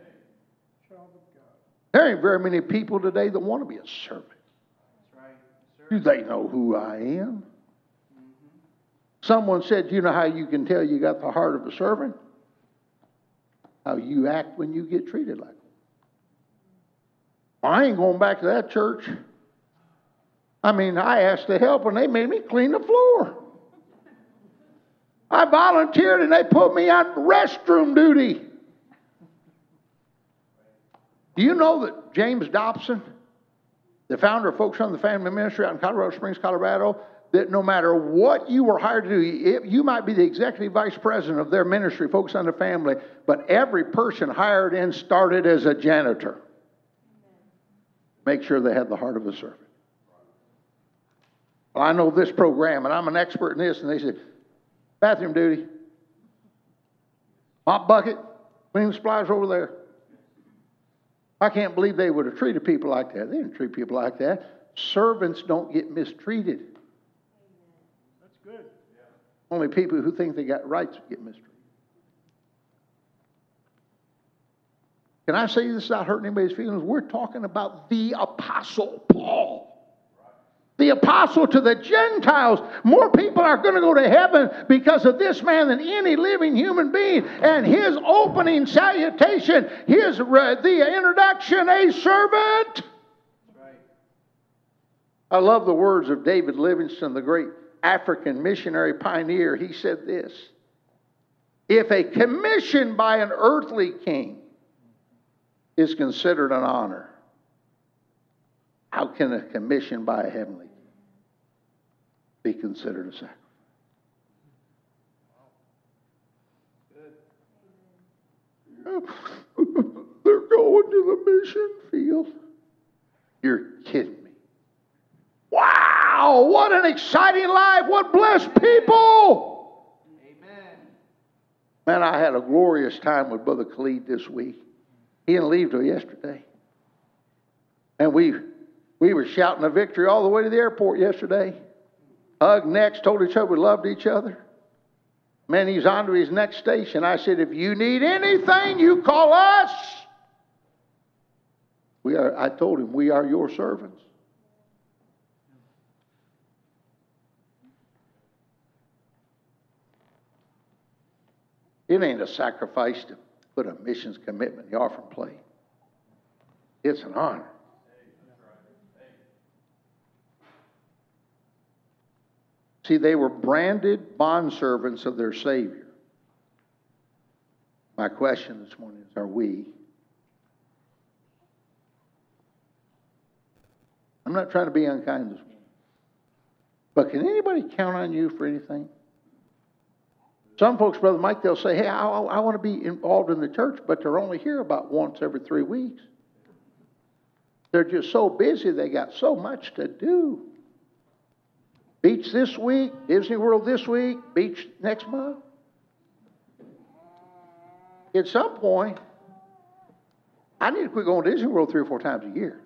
There ain't very many people today that want to be a servant. Do they know who I am? Someone said, you know how you can tell you got the heart of a servant? How you act when you get treated like one. Well, I ain't going back to that church. I mean, I asked to help and they made me clean the floor. I volunteered and they put me on restroom duty. Do you know that James Dobson, the founder of Focus on the Family Ministry out in Colorado Springs, Colorado, that no matter what you were hired to do, you might be the executive vice president of their ministry, Focus on the Family, but every person hired in started as a janitor. Make sure they had the heart of a servant. Well, I know this program, and I'm an expert in this, and they said, bathroom duty, mop bucket, clean the supplies over there. I can't believe they would have treated people like that. They didn't treat people like that. Servants don't get mistreated. Good. Yeah. Only people who think they got rights get mistreated. Can I say this without hurting anybody's feelings? We're talking about the Apostle Paul. Right. The apostle to the Gentiles. More people are going to go to heaven because of this man than any living human being. And his opening salutation, his uh, the introduction, a servant. Right. I love the words of David Livingstone, the great African missionary pioneer. He said this: if a commission by an earthly king is considered an honor, how can a commission by a heavenly king be considered a sacrifice? They're going to the mission field. You're kidding me. Wow, what an exciting life. What blessed people. Amen. Man, I had a glorious time with Brother Khalid this week. He didn't leave till yesterday. And we we were shouting a victory all the way to the airport yesterday. Hugged necks, told each other we loved each other. Man, he's on to his next station. I said, if you need anything, you call us. We are. I told him, we are your servants. It ain't a sacrifice to put a missions commitment in the offering plate. It's an honor. See, they were branded bondservants of their Savior. My question this morning is, are we? I'm not trying to be unkind this morning. But can anybody count on you for anything? Some folks, Brother Mike, they'll say, hey, I, I want to be involved in the church, but they're only here about once every three weeks. They're just so busy, they got so much to do. Beach this week, Disney World this week, beach next month. At some point, I need to quit going to Disney World three or four times a year.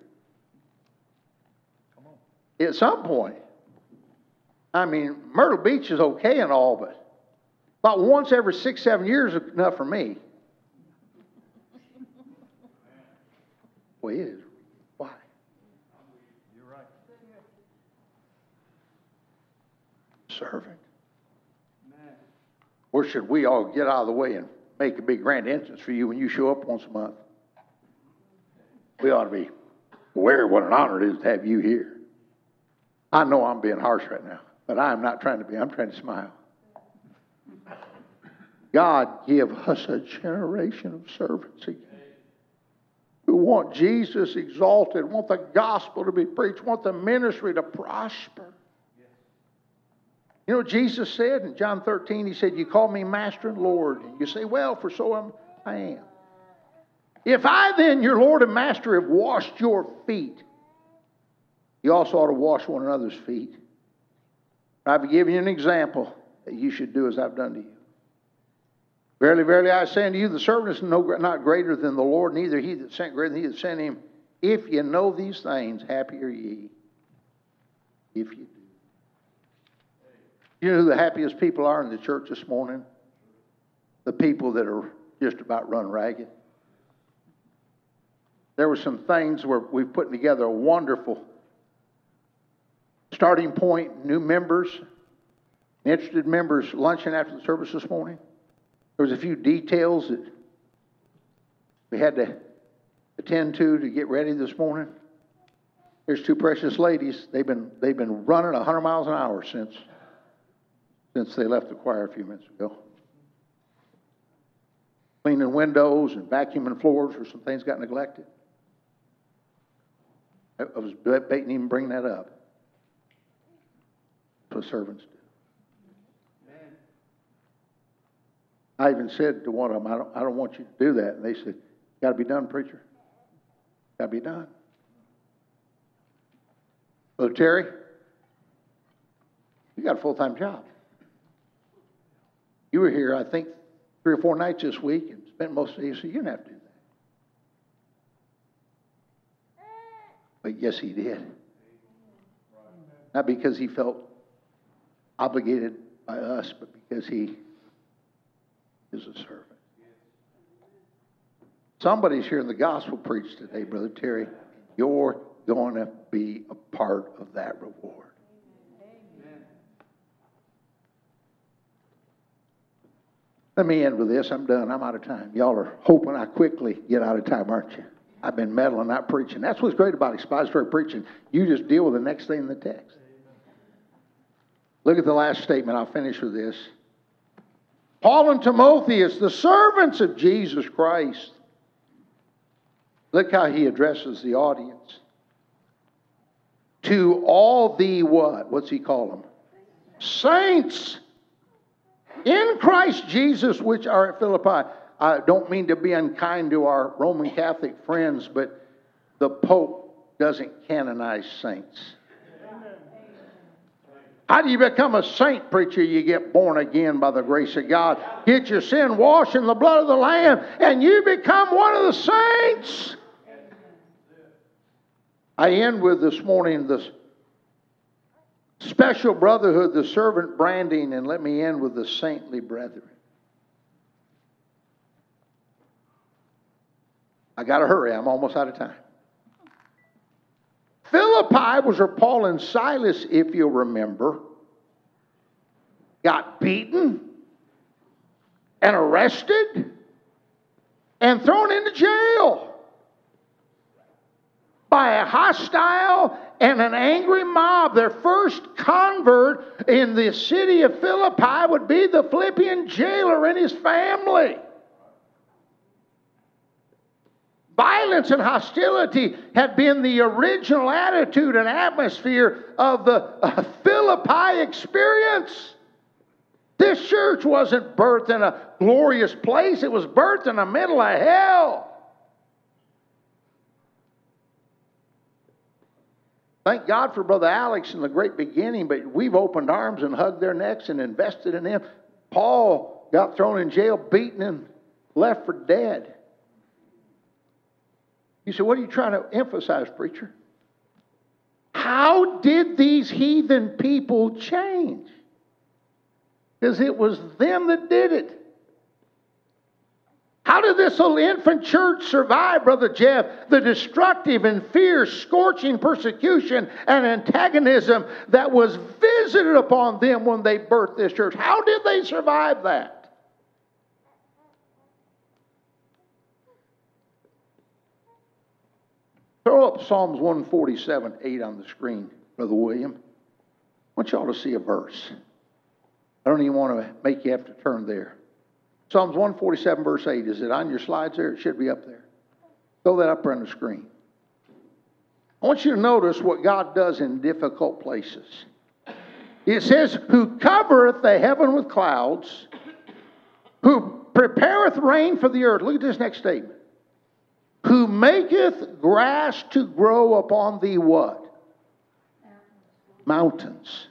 At some point. I mean, Myrtle Beach is okay and all, but about once every six, seven years is enough for me. Well, it is. Why? You're right. Servant. Man. Or should we all get out of the way and make a big grand entrance for you when you show up once a month? We ought to be aware of what an honor it is to have you here. I know I'm being harsh right now, but I'm not trying to be. I'm trying to smile. God, give us a generation of servants again who want Jesus exalted, want the gospel to be preached, want the ministry to prosper. You know what Jesus said in John thirteen? He said, you call me Master and Lord. And you say, well, for so am, I am. If I then, your Lord and Master, have washed your feet, you also ought to wash one another's feet. I've given you an example that you should do as I've done to you. Verily, verily, I say unto you, the servant is no, not greater than the Lord, neither he that sent greater than he that sent him. If you know these things, happy are ye, if you do. You know who the happiest people are in the church this morning? The people that are just about run ragged. There were some things where we've put together a wonderful starting point, new members, interested members lunching after the service this morning. There was a few details that we had to attend to to get ready this morning. There's two precious ladies. They've been they've been running one hundred miles an hour since since they left the choir a few minutes ago. Cleaning windows and vacuuming floors where some things got neglected. I was debating even bring that up. That's what servants do. I even said to one of them, I don't, I don't want you to do that. And they said, got to be done, preacher. Got to be done. Brother Terry, you got a full-time job. You were here, I think, three or four nights this week and spent most of the day, so you didn't have to do that. But yes, he did. Not because he felt obligated by us, but because he is a servant. Somebody's hearing the gospel preached today, Brother Terry. You're going to be a part of that reward. Amen. Let me end with this. I'm done. I'm out of time. Y'all are hoping I quickly get out of time, aren't you? I've been meddling, not preaching. That's what's great about expository preaching. You just deal with the next thing in the text. Look at the last statement. I'll finish with this. Paul and Timotheus, the servants of Jesus Christ. Look how he addresses the audience. To all the what? What's he call them? Saints in Christ Jesus, which are at Philippi. I don't mean to be unkind to our Roman Catholic friends, but the Pope doesn't canonize saints. How do you become a saint, preacher? You get born again by the grace of God. Get your sin washed in the blood of the Lamb, and you become one of the saints. I end with this morning the special brotherhood, the servant branding, and let me end with the saintly brethren. I got to hurry. I'm almost out of time. Philippi was where Paul and Silas, if you'll remember, got beaten and arrested and thrown into jail by a hostile and an angry mob. Their first convert in the city of Philippi would be the Philippian jailer and his family. Violence and hostility had been the original attitude and atmosphere of the uh, Philippi experience. This church wasn't birthed in a glorious place. It was birthed in the middle of hell. Thank God for Brother Alex in the great beginning, but we've opened arms and hugged their necks and invested in them. Paul got thrown in jail, beaten, and left for dead. You say, what are you trying to emphasize, preacher? How did these heathen people change? Because it was them that did it. How did this little infant church survive, Brother Jeff, the destructive and fierce, scorching persecution and antagonism that was visited upon them when they birthed this church? How did they survive that? Throw up Psalms one forty-seven, eight on the screen, Brother William. I want y'all to see a verse. I don't even want to make you have to turn there. Psalms one forty-seven, verse eight. Is it on your slides there? It should be up there. Throw that up there on the screen. I want you to notice what God does in difficult places. It says, who covereth the heaven with clouds, who prepareth rain for the earth. Look at this next statement. Who maketh grass to grow upon the what? Mountains.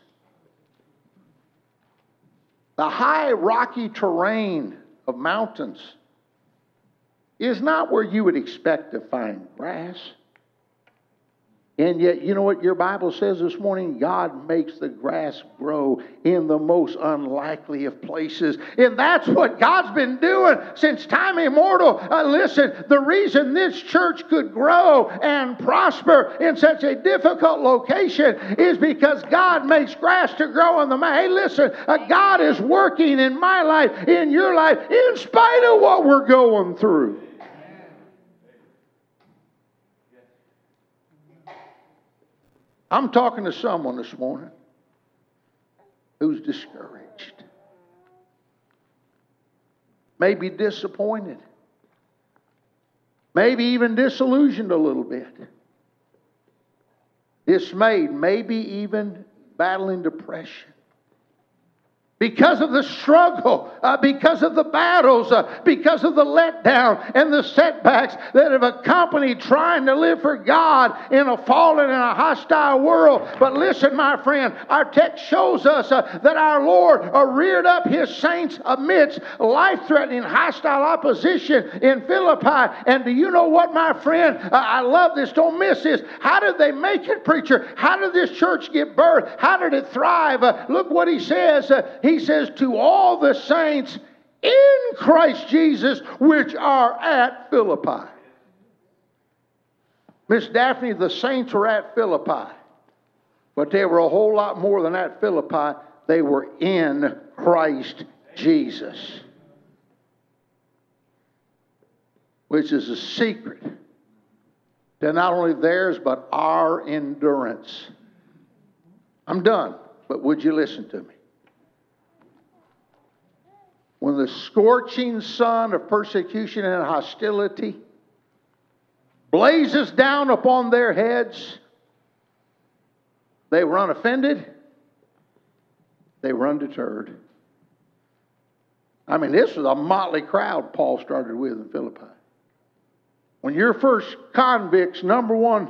The high rocky terrain of mountains is not where you would expect to find grass. And yet, you know what your Bible says this morning? God makes the grass grow in the most unlikely of places. And that's what God's been doing since time immemorial. Uh, listen, the reason this church could grow and prosper in such a difficult location is because God makes grass to grow in the mountain. Hey, listen, uh, God is working in my life, in your life, in spite of what we're going through. I'm talking to someone this morning who's discouraged, maybe disappointed, maybe even disillusioned a little bit, dismayed, maybe even battling depression. Because of the struggle, uh, because of the battles, uh, because of the letdown and the setbacks that have accompanied trying to live for God in a fallen and a hostile world. But listen, my friend, our text shows us uh, that our Lord uh, reared up His saints amidst life-threatening hostile opposition in Philippi. And do you know what, my friend? Uh, I love this. Don't miss this. How did they make it, preacher? How did this church get birthed? How did it thrive? Uh, look what he says. Uh, he says, to all the saints in Christ Jesus which are at Philippi. Miss Daphne, the saints were at Philippi. But they were a whole lot more than at Philippi. They were in Christ Jesus. Which is a secret to not only theirs, but our endurance. I'm done, but would you listen to me? When the scorching sun of persecution and hostility blazes down upon their heads, they were unoffended, they were undeterred. I mean, this was a motley crowd Paul started with in Philippi. When your first convicts, number one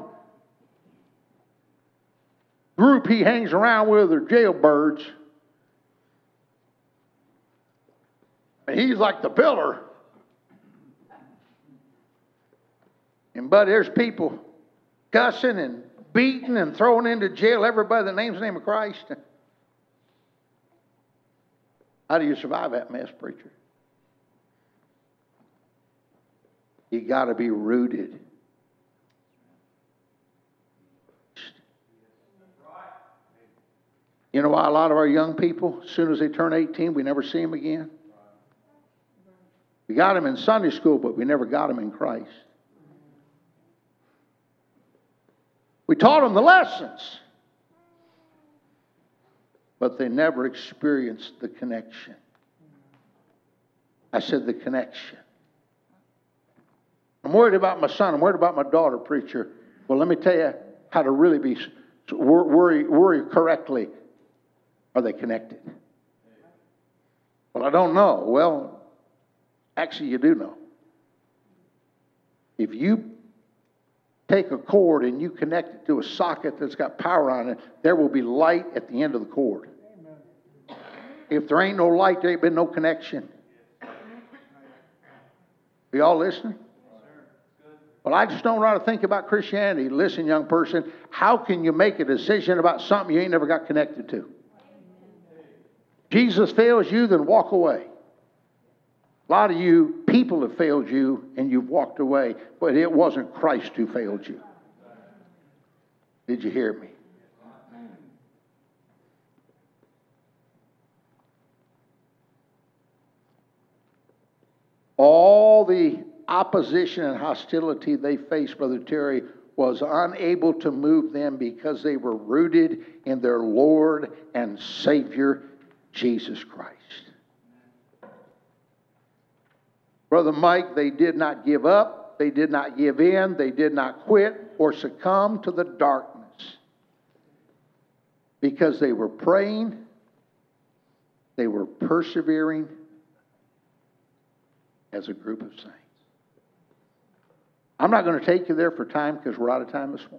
group he hangs around with are jailbirds, and he's like the pillar. And but there's people cussing and beating and throwing into jail everybody that names the name of Christ. How do you survive that mess, preacher? You got to be rooted. You know why a lot of our young people, as soon as they turn eighteen, we never see them again? We got them in Sunday school, but we never got them in Christ. We taught them the lessons, but they never experienced the connection. I said the connection. I'm worried about my son. I'm worried about my daughter, preacher. Well, let me tell you how to really be worry, worry correctly. Are they connected? Well, I don't know. Well, actually, you do know. If you take a cord and you connect it to a socket that's got power on it, there will be light at the end of the cord. Amen. If there ain't no light, there ain't been no connection. Are y'all listening? Well, I just don't know how to think about Christianity. Listen, young person, how can you make a decision about something you ain't never got connected to? Jesus fails you, then walk away. A lot of you people have failed you and you've walked away, but it wasn't Christ who failed you. Did you hear me? All the opposition and hostility they faced, Brother Terry, was unable to move them because they were rooted in their Lord and Savior, Jesus Christ. Brother Mike, they did not give up, they did not give in, they did not quit or succumb to the darkness. Because they were praying, they were persevering as a group of saints. I'm not going to take you there for time because we're out of time this morning.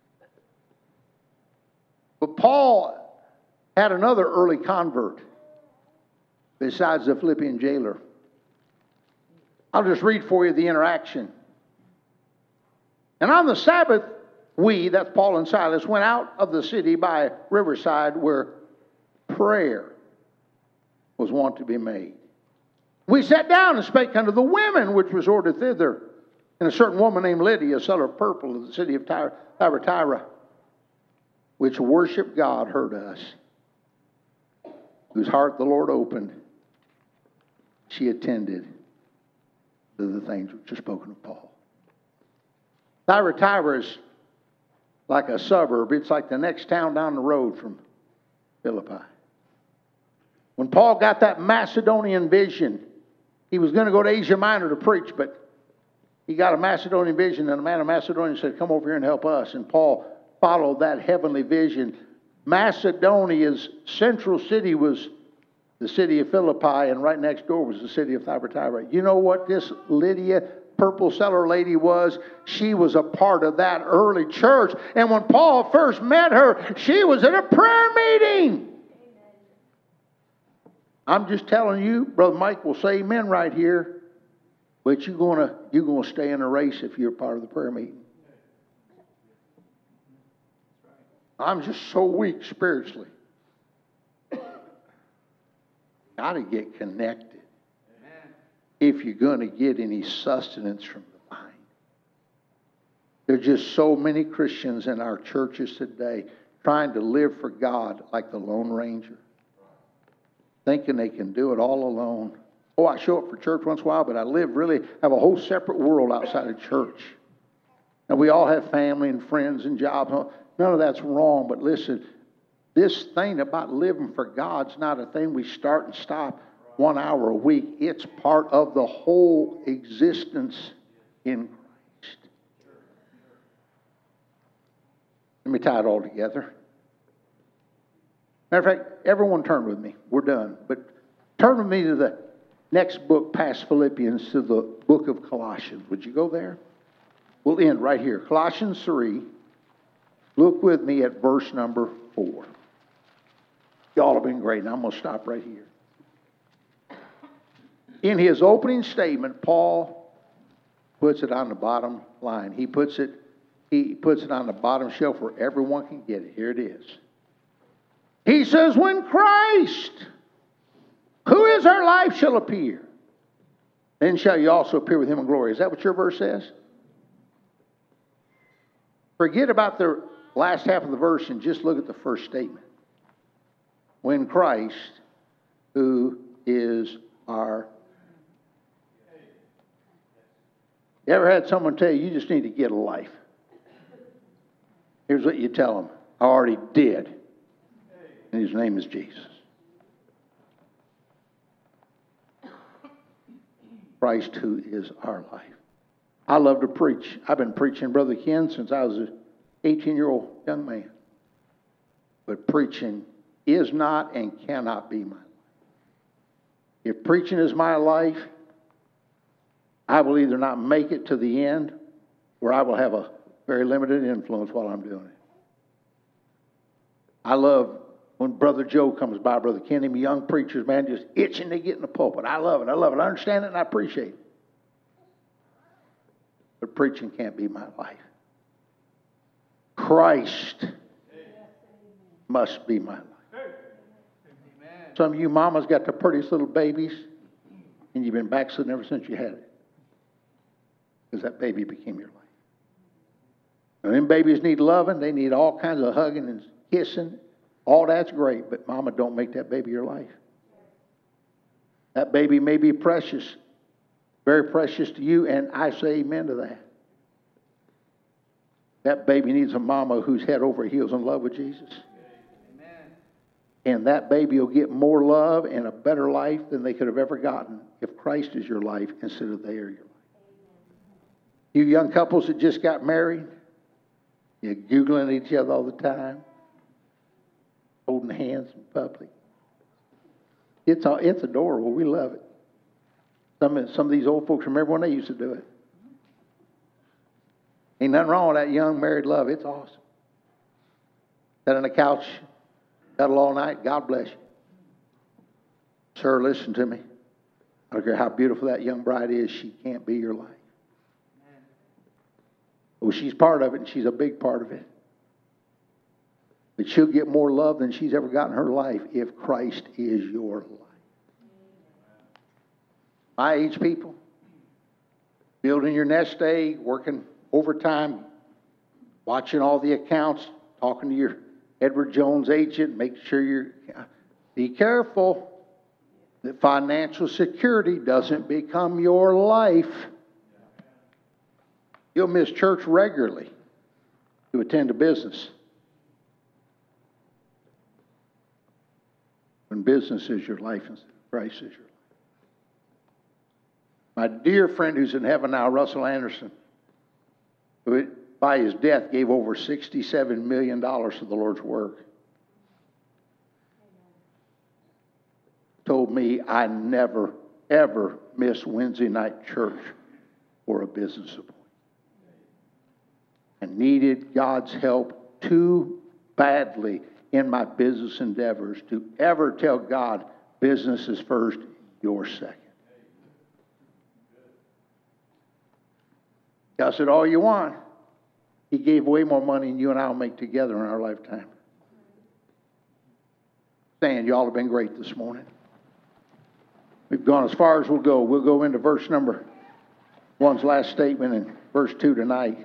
But Paul had another early convert besides the Philippian jailer. I'll just read for you the interaction. And on the Sabbath, we, that's Paul and Silas, went out of the city by a riverside where prayer was wont to be made. We sat down and spake unto the women which resorted thither. And a certain woman named Lydia, a seller of purple of the city of Thyatira, which worshiped God, heard us, whose heart the Lord opened. She attended to the things which are spoken of Paul. Thyatira is like a suburb. It's like the next town down the road from Philippi. When Paul got that Macedonian vision, he was going to go to Asia Minor to preach, but he got a Macedonian vision, and a man of Macedonia said, come over here and help us. And Paul followed that heavenly vision. Macedonia's central city was the city of Philippi, and right next door was the city of Thyatira. You know what this Lydia, purple seller lady was? She was a part of that early church. And when Paul first met her, she was at a prayer meeting. I'm just telling you, Brother Mike will say amen right here. But you're gonna you're gonna stay in a race if you're part of the prayer meeting. I'm just so weak spiritually. Got to get connected. Amen. If you're going to get any sustenance from the vine. There are just so many Christians in our churches today trying to live for God like the Lone Ranger, thinking they can do it all alone. Oh, I show up for church once in a while, but I live really, have a whole separate world outside of church. And we all have family and friends and jobs. None of that's wrong, but listen, this thing about living for God's not a thing we start and stop one hour a week. It's part of the whole existence in Christ. Let me tie it all together. Matter of fact, everyone turn with me. We're done. But turn with me to the next book past Philippians, to the book of Colossians. Would you go there? We'll end right here. Colossians three. Look with me at verse number four. Y'all have been great, and I'm going to stop right here. In his opening statement, Paul puts it on the bottom line. He puts it, he puts it on the bottom shelf where everyone can get it. Here it is. He says, when Christ, who is our life, shall appear, then shall you also appear with him in glory. Is that what your verse says? Forget about the last half of the verse and just look at the first statement. When Christ, who is our... You ever had someone tell you, you just need to get a life? Here's what you tell them. I already did. And his name is Jesus. Christ, who is our life. I love to preach. I've been preaching, Brother Ken, since I was an eighteen-year-old young man. But preaching is not and cannot be my life. If preaching is my life, I will either not make it to the end, or I will have a very limited influence while I'm doing it. I love when Brother Joe comes by, Brother Kenny, me young preachers, man, just itching to get in the pulpit. I love it. I love it. I understand it and I appreciate it. But preaching can't be my life. Christ must be my life. Some of you mamas got the prettiest little babies, and you've been backsliding ever since you had it. Because that baby became your life. And them babies need loving. They need all kinds of hugging and kissing. All that's great, but mama, don't make that baby your life. That baby may be precious, very precious to you, and I say amen to that. That baby needs a mama who's head over heels in love with Jesus. Amen. And that baby will get more love and a better life than they could have ever gotten if Christ is your life instead of they are your life. You young couples that just got married, you're Googling each other all the time, holding hands in public. It's, it's adorable. We love it. Some, some of these old folks remember when they used to do it. Ain't nothing wrong with that young married love. It's awesome. Sat on the couch, cuddle all night. God bless you. Sir, listen to me. I don't care how beautiful that young bride is. She can't be your life. Well, she's part of it, and she's a big part of it. But she'll get more love than she's ever gotten in her life if Christ is your life. My age people, building your nest egg, working overtime, watching all the accounts, talking to your Edward Jones agent, make sure you're... Be careful that financial security doesn't become your life. You'll miss church regularly to attend a business. When business is your life instead of Christ is your life. My dear friend who's in heaven now, Russell Anderson, who by his death gave over sixty-seven million dollars to the Lord's work, told me I never, ever miss Wednesday night church for a business appointment. I needed God's help too badly in my business endeavors to ever tell God, business is first, you're second. I said, all you want. He gave way more money than you and I will make together in our lifetime. Saying, y'all have been great this morning. We've gone as far as we'll go. We'll go into verse number one's last statement in verse two tonight.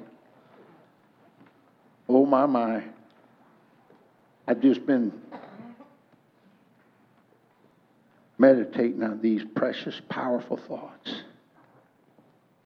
Oh, my, my. I've just been meditating on these precious, powerful thoughts.